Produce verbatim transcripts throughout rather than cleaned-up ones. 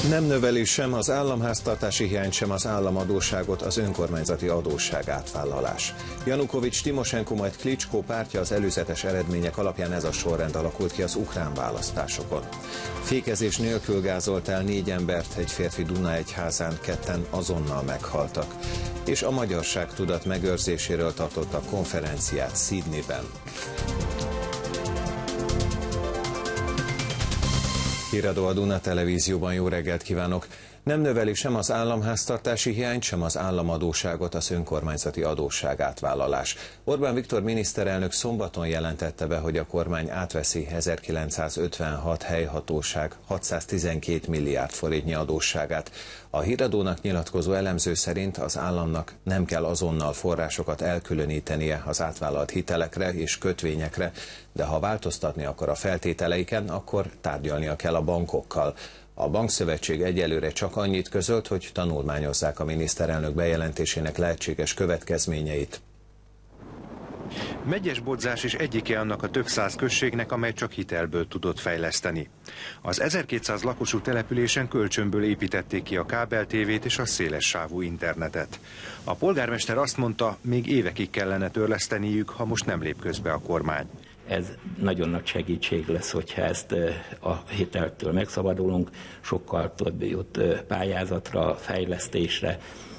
Nem növeli sem az államháztartási hiányt, sem az államadósságot az önkormányzati adósság átvállalás. Janukovics, Timosenko, majd Klicskó pártja az előzetes eredmények alapján ez a sorrend alakult ki az ukrán választásokon. Fékezés nélkül gázolt el négy embert, egy férfi Dunaegyházán, ketten azonnal meghaltak. És a magyarság tudat megőrzéséről tartottak konferenciát Sydneyben. Híradó a Duna Televízióban, jó reggelt kívánok! Nem növeli sem az államháztartási hiányt, sem az államadósságot az önkormányzati adósság átvállalás. Orbán Viktor miniszterelnök szombaton jelentette be, hogy a kormány átveszi ezerkilencszázötvenhat helyhatóság hatszáztizenkét milliárd forintnyi adósságát. A Híradónak nyilatkozó elemző szerint az államnak nem kell azonnal forrásokat elkülönítenie az átvállalt hitelekre és kötvényekre, de ha változtatni akar a feltételeiken, akkor tárgyalnia kell a bankokkal. A Bankszövetség egyelőre csak annyit közölt, hogy tanulmányozzák a miniszterelnök bejelentésének lehetséges következményeit. Megyesbodzás is egyike annak a több száz községnek, amely csak hitelből tudott fejleszteni. Az ezerkétszáz lakosú településen kölcsönből építették ki a kábeltévét és a szélessávú internetet. A polgármester azt mondta, még évekig kellene törleszteniük, ha most nem lép közbe a kormány. Ez nagyon nagy segítség lesz, hogyha ezt a hiteltől megszabadulunk, sokkal több jut pályázatra, fejlesztésre,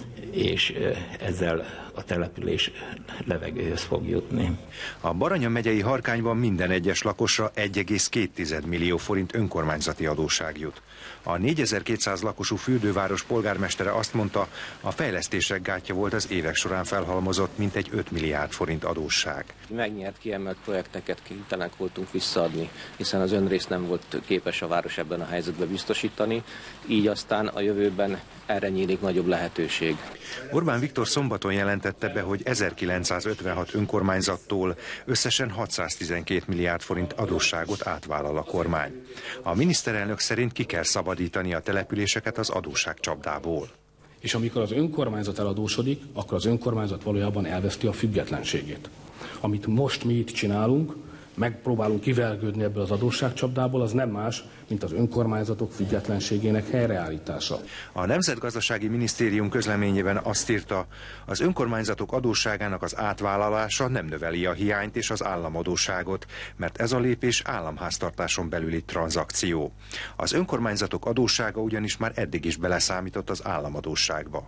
és ezzel a település levegőhöz fog jutni. A Baranya megyei Harkányban minden egyes lakosra egy egész két millió forint önkormányzati adósság jut. A négyezer-kétszáz lakosú fürdőváros polgármestere azt mondta, a fejlesztések gátja volt az évek során felhalmozott mintegy öt milliárd forint adósság. Megnyert kiemelt projekteket kénytelenek voltunk visszaadni, hiszen az önrész nem volt képes a város ebben a helyzetben biztosítani, így aztán a jövőben erre nyílik nagyobb lehetőség. Orbán Viktor szombaton jelentette be, hogy ezerkilencszázötvenhat önkormányzattól összesen hatszáztizenkét milliárd forint adósságot átvállal a kormány. A miniszterelnök szerint ki kell szabadítani a településeket az adósság csapdából. És amikor az önkormányzat eladósodik, akkor az önkormányzat valójában elveszti a függetlenségét. Amit most mi itt csinálunk, megpróbálunk kivergődni ebből az adósságcsapdából, az nem más, mint az önkormányzatok függetlenségének helyreállítása. A Nemzetgazdasági Minisztérium közleményében azt írta, az önkormányzatok adósságának az átvállalása nem növeli a hiányt és az államadósságot, mert ez a lépés államháztartáson belüli tranzakció. Az önkormányzatok adóssága ugyanis már eddig is beleszámított az államadósságba.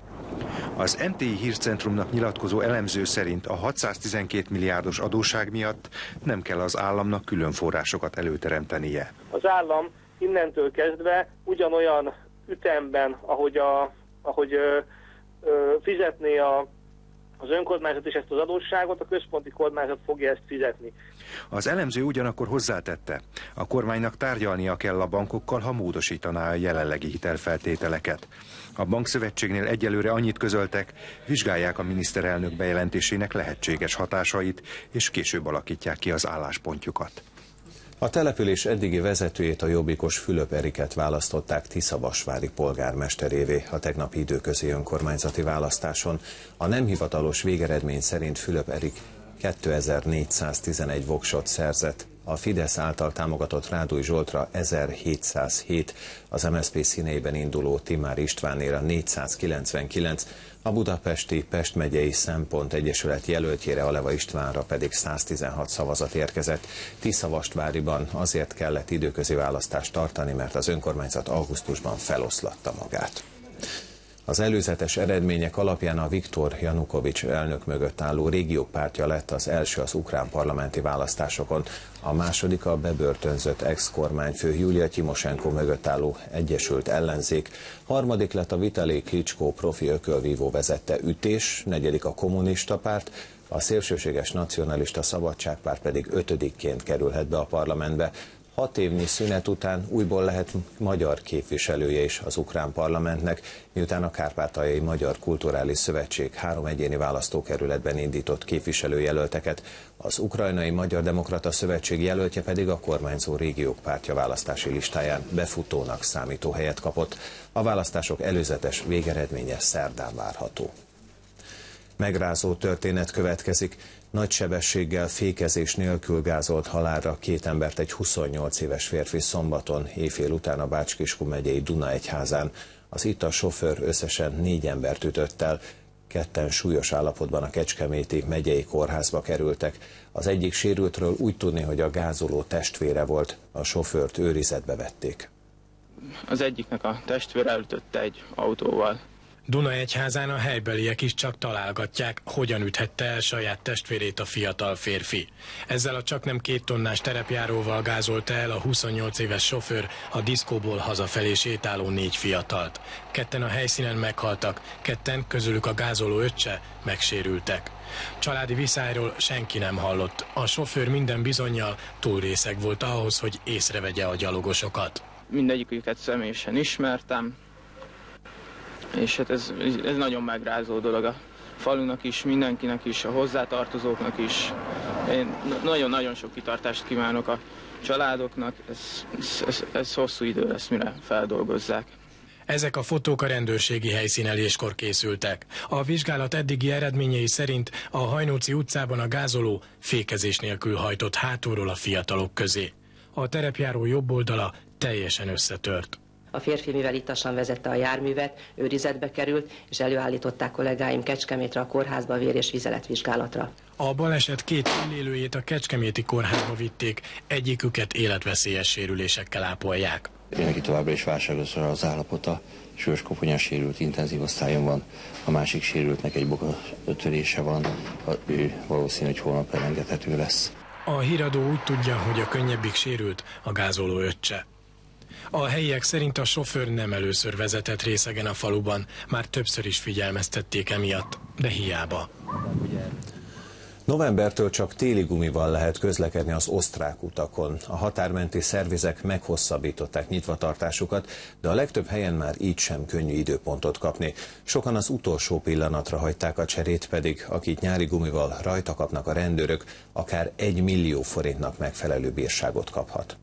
Az em té i hírcentrumnak nyilatkozó elemző szerint a hatszáztizenkét milliárdos adósság miatt nem kell az államnak külön forrásokat előteremtenie. Az állam innentől kezdve ugyanolyan ütemben, ahogy, a, ahogy ö, ö, fizetné a, az önkormányzat is ezt az adósságot, a központi kormányzat fogja ezt fizetni. Az elemző ugyanakkor hozzátette, a kormánynak tárgyalnia kell a bankokkal, ha módosítaná a jelenlegi hitelfeltételeket. A Bankszövetségnél egyelőre annyit közöltek, vizsgálják a miniszterelnök bejelentésének lehetséges hatásait, és később alakítják ki az álláspontjukat. A település eddigi vezetőjét, a jobbikos Fülöp Eriket választották Tiszavasvári polgármesterévé a tegnapi időközi önkormányzati választáson. A nem hivatalos végeredmény szerint Fülöp Erik kétezer-négyszáztizenegy voksot szerzett, a Fidesz által támogatott Rádúj Zsoltra ezerhétszázhét, az em es zé pé színeiben induló Timár Istvánéra négyszázkilencvenkilenc, a budapesti Pest megyei Szempont Egyesület jelöltjére, Aleva Istvánra pedig száztizenhat szavazat érkezett. Tiszavasváriban azért kellett időközi választást tartani, mert az önkormányzat augusztusban feloszlatta magát. Az előzetes eredmények alapján a Viktor Janukovics elnök mögött álló Régiók pártja lett az első az ukrán parlamenti választásokon, a második a bebörtönzött ex-kormányfő Julia Timosenko mögött álló Egyesült Ellenzék, harmadik lett a Vitali Klicskó profi ökölvívó vezette Ütés, negyedik a Kommunista Párt, a szélsőséges nacionalista Szabadságpárt pedig ötödikként kerülhet be a parlamentbe. Hat évnyi szünet után újból lehet magyar képviselője is az ukrán parlamentnek, miután a Kárpátaljai Magyar Kulturális Szövetség három egyéni választókerületben indított képviselőjelölteket, az Ukrajnai Magyar Demokrata Szövetség jelöltje pedig a kormányzó Régiók pártja választási listáján befutónak számító helyet kapott. A választások előzetes végeredménye szerdán várható. Megrázó történet következik. Nagy sebességgel, fékezés nélkül gázolt halálra két embert egy huszonnyolc éves férfi szombaton éjfél után a Bács-Kiskun megyei Dunaegyházán. Az itt a sofőr összesen négy embert ütött el. Ketten súlyos állapotban a Kecskeméti megyei kórházba kerültek. Az egyik sérültről úgy tudni, hogy a gázoló testvére volt. A sofőrt őrizetbe vették. Az egyiknek a testvére elütötte egy autóval. Dunaegyházán a helybeliek is csak találgatják, hogyan üthette el saját testvérét a fiatal férfi. Ezzel a csaknem két tonnás terepjáróval gázolta el a huszonnyolc éves sofőr a diszkóból hazafelé sétáló négy fiatalt. Ketten a helyszínen meghaltak, ketten, közülük a gázoló öccse, megsérültek. Családi viszályról senki nem hallott. A sofőr minden bizonnyal túl részeg volt ahhoz, hogy észrevegye a gyalogosokat. Mindegyiküket személyesen ismertem. És hát ez, ez nagyon megrázó dolog a falunak is, mindenkinek is, a hozzátartozóknak is. Én nagyon-nagyon sok kitartást kívánok a családoknak, ez, ez, ez hosszú idő lesz, mire feldolgozzák. Ezek a fotók a rendőrségi helyszíneléskor készültek. A vizsgálat eddigi eredményei szerint a Hajnóci utcában a gázoló fékezés nélkül hajtott hátulról a fiatalok közé. A terepjáró jobb oldala teljesen összetört. A férfi, mivel ittasan vezette a járművet, őrizetbe került, és előállították kollégáim Kecskemétre a kórházba vér- és vizeletvizsgálatra. A baleset két túlélőjét a Kecskeméti kórházba vitték, egyiküket életveszélyes sérülésekkel ápolják. Neki továbbra is válságos az állapota, súlyos koponyás sérült, intenzív osztályon van, a másik sérültnek egy bokatörése van, ő valószínű, hogy holnap elengedhető lesz. A híradó úgy tudja, hogy a könnyebbik sérült a gázoló öccse. A helyiek szerint a sofőr nem először vezetett részegen a faluban, már többször is figyelmeztették emiatt, de hiába. Novembertől csak téli gumival lehet közlekedni az osztrák utakon. A határmenti szervizek meghosszabbították nyitvatartásukat, de a legtöbb helyen már így sem könnyű időpontot kapni. Sokan az utolsó pillanatra hagyták a cserét, pedig akik nyári gumival rajta kapnak a rendőrök, akár egy millió forintnak megfelelő bírságot kaphat.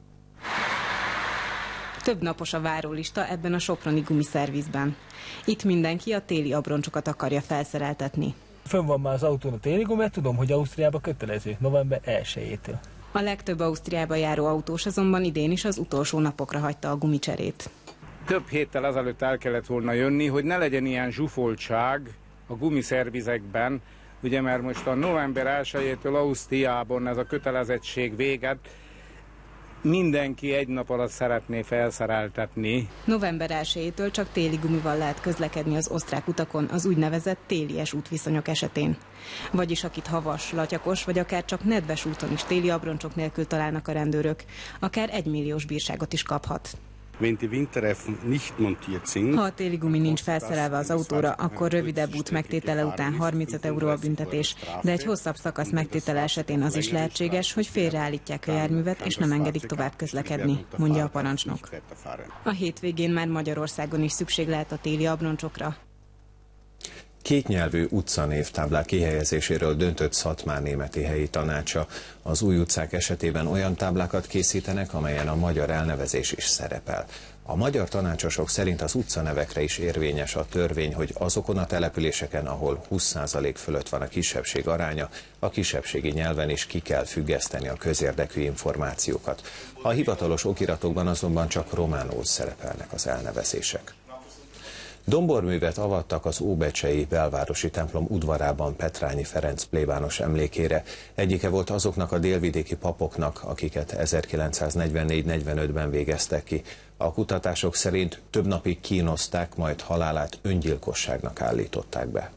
Több napos a várólista ebben a soproni gumiszervizben. Itt mindenki a téli abroncsokat akarja felszereltetni. Fönn van már az autón a téli gumi, mert tudom, hogy Ausztriában kötelező, november elsejétől. A legtöbb Ausztriába járó autós azonban idén is az utolsó napokra hagyta a gumicserét. Több héttel ezelőtt el kellett volna jönni, hogy ne legyen ilyen zsúfoltság a gumiszervizekben, ugye mert most a november elsejétől Ausztriában ez a kötelezettség véget, mindenki egy nap alatt szeretné felszereltetni. November elsejétől csak téli gumival lehet közlekedni az osztrák utakon az úgynevezett télies útviszonyok esetén. Vagyis akit havas, latyakos vagy akár csak nedves úton is téli abroncsok nélkül találnak a rendőrök, akár egymilliós bírságot is kaphat. Ha a téli gumi nincs felszerelve az autóra, akkor rövidebb út megtétele után harmincöt euró a büntetés, de egy hosszabb szakasz megtétele esetén az is lehetséges, hogy félreállítják a járművet és nem engedik tovább közlekedni, mondja a parancsnok. A hétvégén már Magyarországon is szükség lehet a téli abroncsokra. Kétnyelvű utcanévtáblák kihelyezéséről döntött Szatmár németi helyi tanácsa. Az új utcák esetében olyan táblákat készítenek, amelyen a magyar elnevezés is szerepel. A magyar tanácsosok szerint az utcanevekre is érvényes a törvény, hogy azokon a településeken, ahol húsz százalék fölött van a kisebbség aránya, a kisebbségi nyelven is ki kell függeszteni a közérdekű információkat. A hivatalos okiratokban azonban csak románul szerepelnek az elnevezések. Domborművet avattak az óbecsei belvárosi templom udvarában Petrányi Ferenc plébános emlékére. Egyike volt azoknak a délvidéki papoknak, akiket ezerkilencszáznegyvennégy negyvenötben végeztek ki. A kutatások szerint több napig kínozták, majd halálát öngyilkosságnak állították be.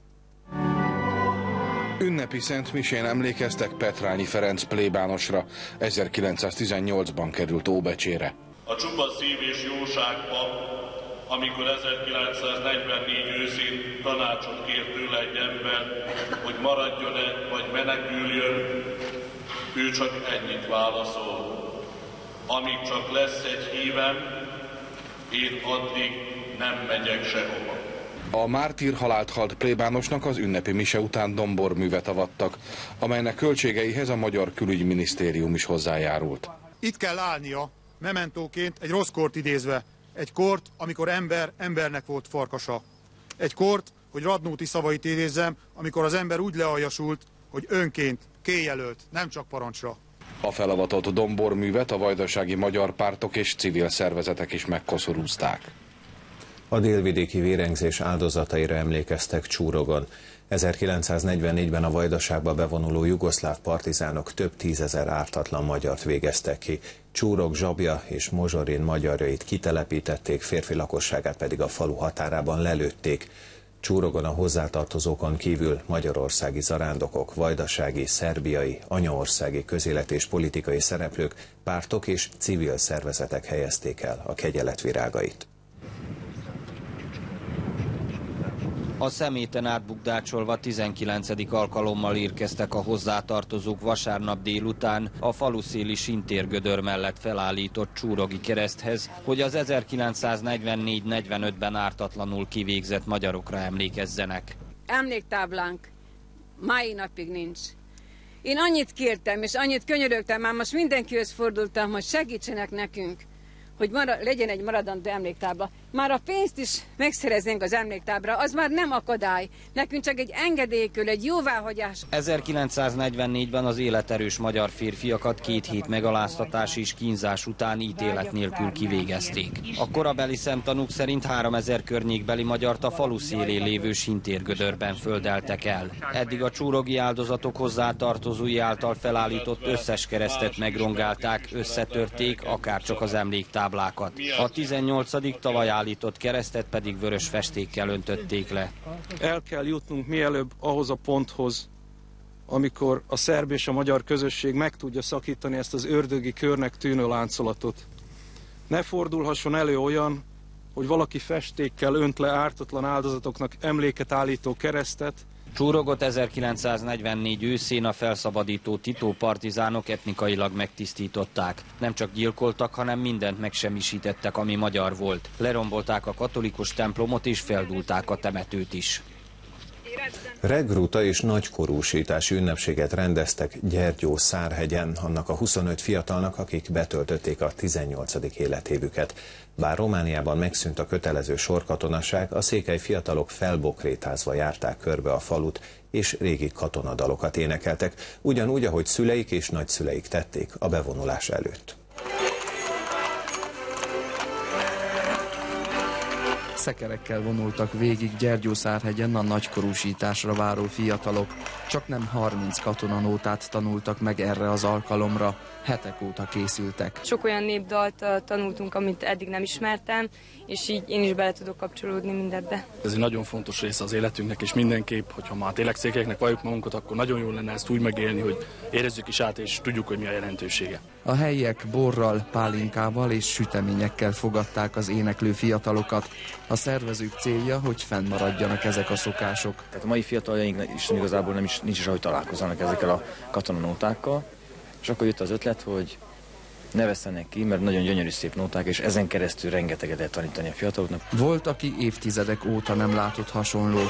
Ünnepi szentmisén emlékeztek Petrányi Ferenc plébánosra. ezerkilencszáztizennyolcban került Óbecsére. A csupa szív és jóság pap, amikor ezerkilencszáznegyvennégy őszén tanácsot kért tőle egy ember, hogy maradjon-e, vagy meneküljön, ő csak ennyit válaszol. Amíg csak lesz egy hívem, én addig nem megyek sehova. A mártír halált halt plébánosnak az ünnepi mise után domborművet avattak, amelynek költségeihez a Magyar Külügyminisztérium is hozzájárult. Itt kell állnia, mementóként egy rossz kort idézve. Egy kort, amikor ember embernek volt farkasa. Egy kort, hogy Radnóti szavait idézzem, amikor az ember úgy lealjasult, hogy önként, kéjelölt, nem csak parancsra. A felavatott domborművet a vajdasági magyar pártok és civil szervezetek is megkoszorúzták. A délvidéki vérengzés áldozataira emlékeztek Csúrogon. ezerkilencszáznegyvennégyben a Vajdaságba bevonuló jugoszláv partizánok több tízezer ártatlan magyart végeztek ki. Csúrok, Zsabja és Mozsorin magyarjait kitelepítették, férfi lakosságát pedig a falu határában lelőtték. Csúrogon a hozzátartozókon kívül magyarországi zarándokok, vajdasági, szerbiai, anyaországi közélet és politikai szereplők, pártok és civil szervezetek helyezték el a kegyelet virágait. A szeméten átbukdácsolva tizenkilencedik alkalommal érkeztek a hozzátartozók vasárnap délután a faluszéli sintérgödör mellett felállított csúrogi kereszthez, hogy az ezerkilencszáznegyvennégy negyvenötben ártatlanul kivégzett magyarokra emlékezzenek. Emléktáblánk mai napig nincs. Én annyit kértem és annyit könyörögtem, már most mindenkihez fordultam, hogy segítsenek nekünk, hogy marad, legyen egy maradandó emléktábla. Már a pénzt is megszereznénk az emléktábla, az már nem akadály. Nekünk csak egy engedélykül, egy jóváhagyás. ezerkilencszáznegyvennégyben az életerős magyar férfiakat két hét megaláztatás és kínzás után ítélet nélkül kivégezték. A korabeli szemtanúk szerint háromezer környékbeli magyart a falu szélén lévő sintérgödörben földeltek el. Eddig a csúrogi áldozatok hozzátartozói által felállított összes keresztet megrongálták, összetörték, akárcsak az emléktáblákat. A tizennyolcadik tavaly állított keresztet pedig vörös festékkel öntötték le. El kell jutnunk mielőbb ahhoz a ponthoz, amikor a szerb és a magyar közösség meg tudja szakítani ezt az ördögi körnek tűnő láncolatot. Ne fordulhasson elő olyan, hogy valaki festékkel önt le ártatlan áldozatoknak emléket állító keresztet. Csúrogot ezerkilencszáznegyvennégy őszén a felszabadító Tito partizánok etnikailag megtisztították. Nem csak gyilkoltak, hanem mindent megsemmisítettek, ami magyar volt. Lerombolták a katolikus templomot és feldúlták a temetőt is. Regruta és nagykorúsítási ünnepséget rendeztek Gyergyó-Szárhegyen annak a huszonöt fiatalnak, akik betöltötték a tizennyolcadik életévüket. Bár Romániában megszűnt a kötelező sorkatonaság, a székely fiatalok felbokrétázva járták körbe a falut, és régi katonadalokat énekeltek, ugyanúgy, ahogy szüleik és nagyszüleik tették a bevonulás előtt. Szekerekkel vonultak végig Gyergyószárhegyen a nagykorúsításra váró fiatalok. Csak nem harminc katonanótát tanultak meg erre az alkalomra, hetek óta készültek. Sok olyan népdalt tanultunk, amit eddig nem ismertem, és így én is bele tudok kapcsolódni mindebbe. Ez egy nagyon fontos része az életünknek, és mindenképp, hogyha már tényleg székelyeknek valljuk magunkat, akkor nagyon jó lenne ezt úgy megélni, hogy érezzük is át, és tudjuk, hogy mi a jelentősége. A helyiek borral, pálinkával és süteményekkel fogadták az éneklő fiatalokat. A szervezők célja, hogy fennmaradjanak ezek a szokások. Tehát a mai fiataljaink is igazából nem is, nincs is, ahogy találkozzanak ezekkel a katonanótákkal, és akkor jött az ötlet, hogy ne vesszenek ki, mert nagyon gyönyörű szép nóták, és ezen keresztül rengeteget lehet tanítani a fiataloknak. Volt, aki évtizedek óta nem látott hasonlót.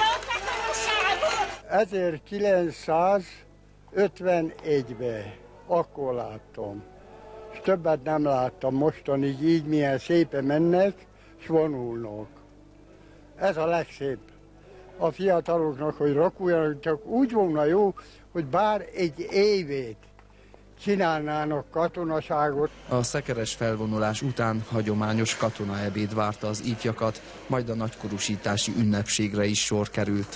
ezerkilencszázötvenegyben akkor láttam, és többet nem láttam mostanig, így milyen szépen mennek, és vonulnak. Ez a legszép a fiataloknak, hogy rakuljanak, csak úgy volna jó, hogy bár egy évét csinálnának katonaságot. A szekeres felvonulás után hagyományos katonaebéd várta az ifjakat, majd a nagykorúsítási ünnepségre is sor került.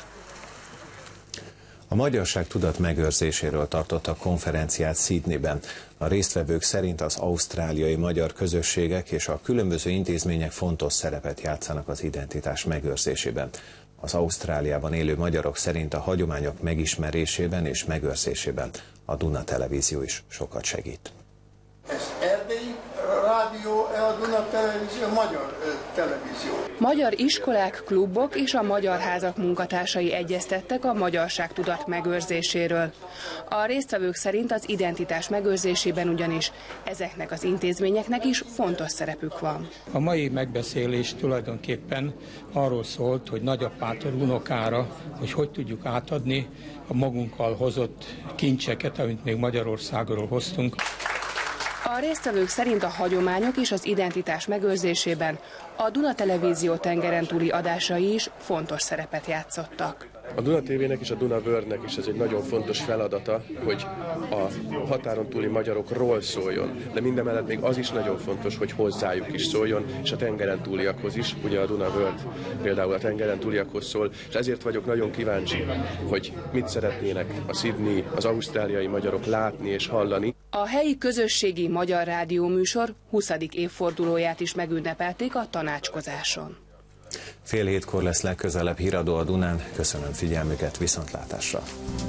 A magyarság tudat megőrzéséről tartottak konferenciát Sydneyben. A résztvevők szerint az ausztráliai magyar közösségek és a különböző intézmények fontos szerepet játszanak az identitás megőrzésében. Az Ausztráliában élő magyarok szerint a hagyományok megismerésében és megőrzésében a Duna Televízió is sokat segít. Ez erdélyi rádió, a Duna Televízió, magyar televízió. Magyar iskolák, klubok és a magyar házak munkatársai egyeztettek a magyarság tudat megőrzéséről. A résztvevők szerint az identitás megőrzésében ugyanis ezeknek az intézményeknek is fontos szerepük van. A mai megbeszélés tulajdonképpen arról szólt, hogy nagyapától unokára, hogy hogy tudjuk átadni a magunkkal hozott kincseket, amit még Magyarországról hoztunk. A résztvevők szerint a hagyományok és az identitás megőrzésében a Duna Televízió tengeren túli adásai is fontos szerepet játszottak. A Duna té vének és a Duna Worldnek is ez egy nagyon fontos feladata, hogy a határon túli magyarokról szóljon, de mindemellett még az is nagyon fontos, hogy hozzájuk is szóljon, és a tengeren túliakhoz is. Ugye a Duna World például a tengeren túliakhoz szól, és ezért vagyok nagyon kíváncsi, hogy mit szeretnének a szidney, az ausztráliai magyarok látni és hallani. A helyi közösségi magyar rádióműsor huszadik évfordulóját is megünnepelték a tanácskozáson. Fél hétkor lesz legközelebb híradó a Dunán. Köszönöm figyelmüket, viszontlátásra!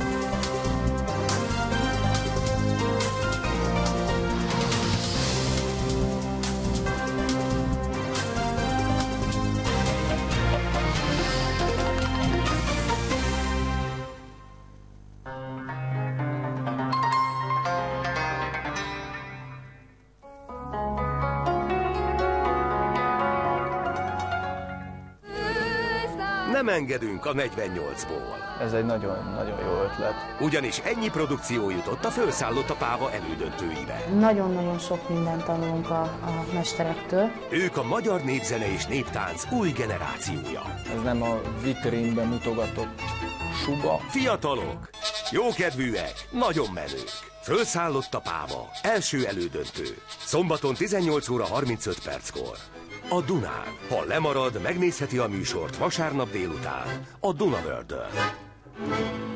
Nem engedünk a negyvennyolcból. Ez egy nagyon-nagyon jó ötlet. Ugyanis ennyi produkció jutott a Fölszállott a páva elődöntőibe. Nagyon-nagyon sok mindent tanulunk a, a mesterektől. Ők a magyar népzene és néptánc új generációja. Ez nem a vitrínben mutogatott suga. Fiatalok, jókedvűek, nagyon menők. Fölszállott a páva, első elődöntő. Szombaton tizennyolc óra harmincöt perckor. A Dunán. Ha lemarad, megnézheti a műsort vasárnap délután a Duna World-ön.